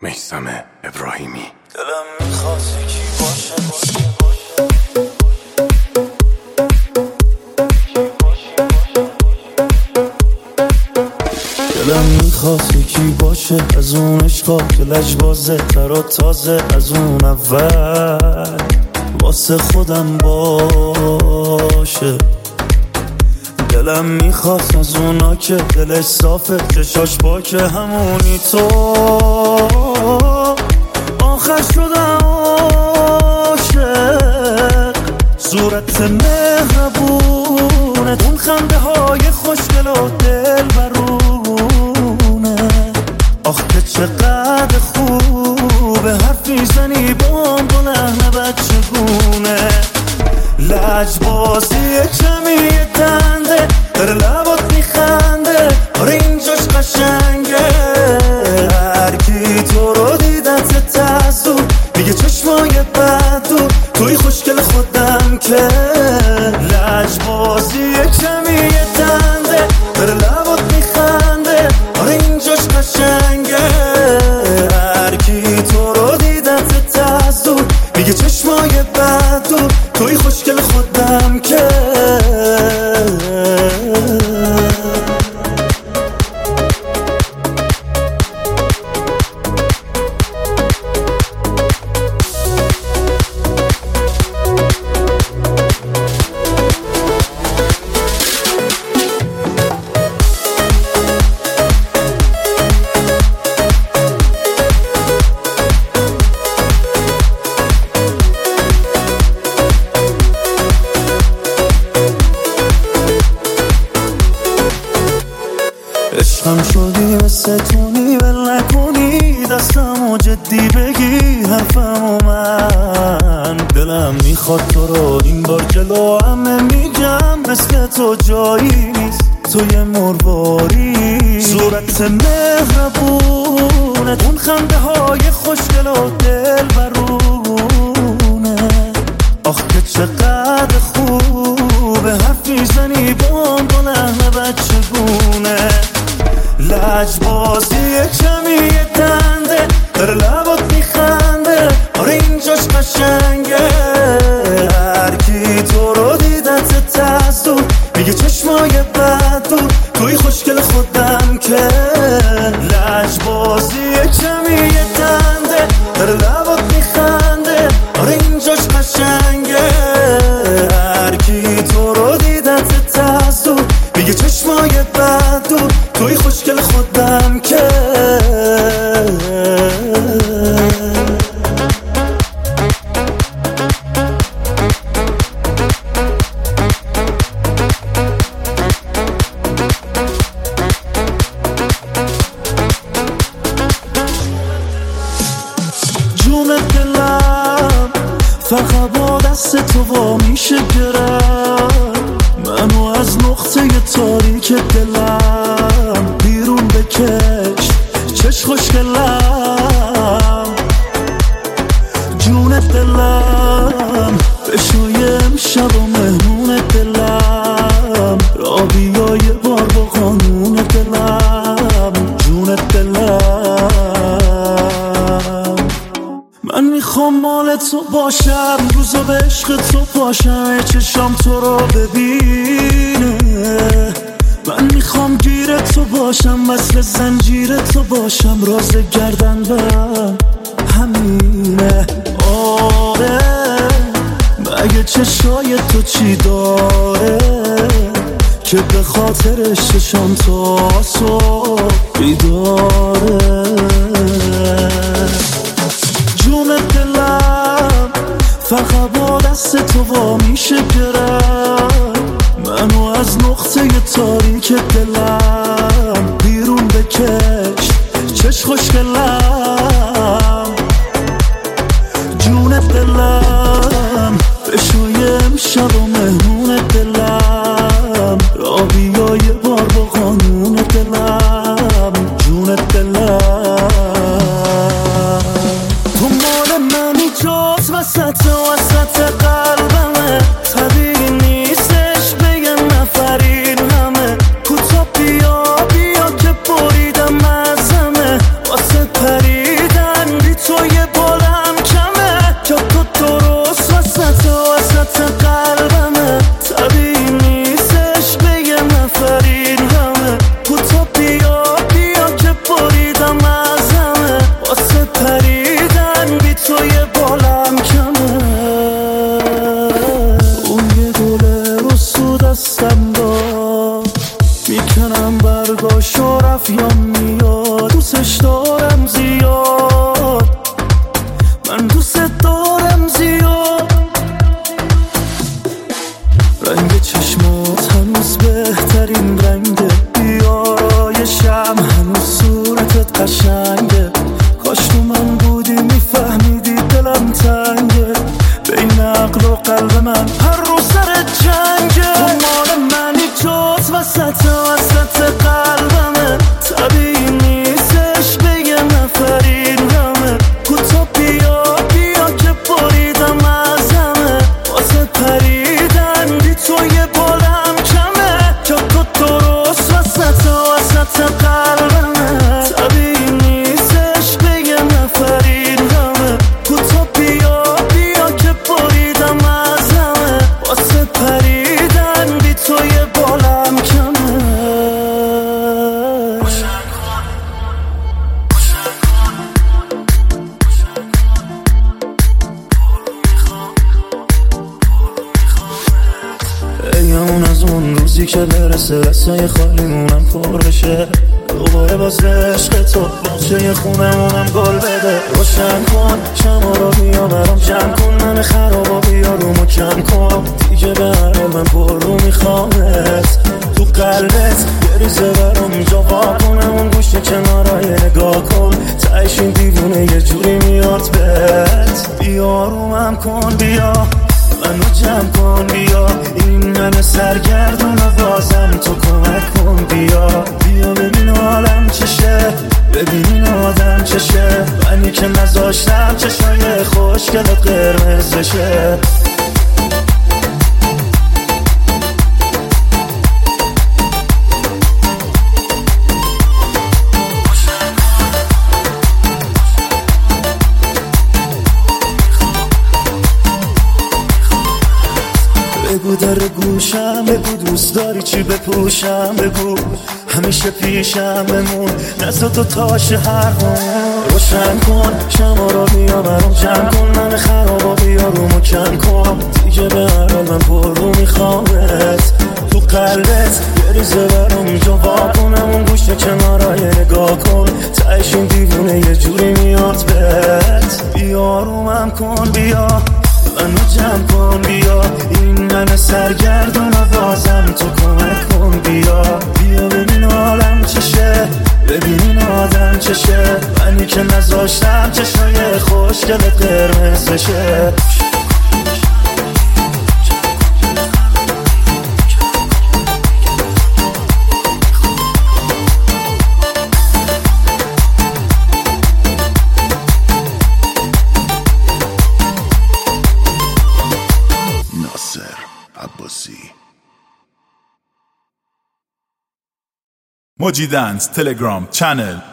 میثم ابراهیمی. دلم میخواد یکی باشه دلم میخواد یکی باشه از اون عشقا که لجبازه تر و تازه از اون اول واسه خودم باشه. دلم میخواد از اونا که دلش صافه چشاش پاکه همونی تو آخر شدم عاشق. صورت مهربونه اون خنده های خوشگل و دل برونه. آخ که چقدر خوبه حرف میزنی بام با لحن بچگونه. لجبازی کمی دنده در لبات میخنده آره اینجاش قشنگه. هرکی تو رو دیدت تزدو میگه چشمای بدو توی خوشگل خودم که. لجبازی کمی دنده در لبات میخنده آره اینجاش قشنگه. هرکی تو رو دیدت تزدو میگه چشمای بدو توی خوشگل خودم که. عشقم شدی مثل تونی ول نکنی دستمو جدی بگی حرفمو من. دلم میخواد تو رو این بار جلو همه میگم مثل تو جایی نیست تو یه مرواری. صورت مهربونه اون خنده های خوشگل و دل برونه. آخ که چقدر خوبه حرف میزنی بام با لحن بچگونه. لجبازی کمی دنده در لبات میخنده آره اینجاش قشنگه. هرکی تو رو دیدت تزدو میگه چشمای بدو توی خوشگل خودم که. لجبازی کمی دنده در لبات میخنده آره اینجاش قشنگه. هرکی تو رو دیدت تزدو میگه چشمای بدو توی خوشگل خودم که. جون دلم فقط با دست تو وا میشه گرم منو از نقطه تاریک دلم بیرون بکش چش خوشگلم. جون دلم بشوی امشب و مهمون دلم را بیا یه بار با قانون دلم. جون دلم من میخوام مال تو باشم روزا به عشق تو پاشم چشام تو رو ببینه. من میخوام گیر تو باشم وصل زنجیر تو باشم راز گردنم همینه. آره مگه چشای تو چی داره که به خاطرش چشام تو آسو بیداره. جون دلم فقط با دست تو وا میشه گرم منو از نقطه تاریک دلم بیرون بکش چش خوشگلم. جون دلم بشوی امشب و مهمون دلم را بیا یه بار با قانون دلم. جون دلم تو مال منی جاز وسط قلبمه طبیعی نیستش بگن نفرین همه کوتا بیا که بریدم ازمه واسه پریدن روزی که برسه دستای خالیمونم پر بشه، دوباره باز عشق تو باغچه خونمونم گل بده. روشن کن شما رو بیا برام جمع کن، من خرابا بیا رومو کم کن، دیگه به هر حال من پر رو میخوامت تو قلبت یه ریزه برام جا وا کنم، اون گوشه کنارای نگاه کن، تهش این دیوونه یه جوری میاد بهت. بیا رومم کن، بیا منو جمع کن، بیا این من سرگردون و بازم تو کمک کن. بیا بیا ببین حالم چشه، ببین این آدم چشه، منی که نذاشتم چشای خوشگلت قرمز بشه. بگو در گوشم، بگو دوست داری چی بپوشم، بگو همیشه پیشم بمون، نزد تو تاش هر خون. روشن کن شما رو بیا برام جمع کن، من خرابا بیا رومو کم کن، دیگه به هر حال من پر رو میخوامت تو قلبت یه ریزه برام جا وا کنم، اون گوشه کنارای نگاه کن، تهش این دیوونه یه جوری میاد بهت. بیا رومم کن، بیا منو جمع کن، بیا این من سرگردون و بازم تو کمک کن. بیا بیا ببین حالم چشه، ببین این آدم چشه، منی که نذاشتم چشای خوشگلت قرمز بشه. ناصر عباسی. موجی دنس تلگرام چنل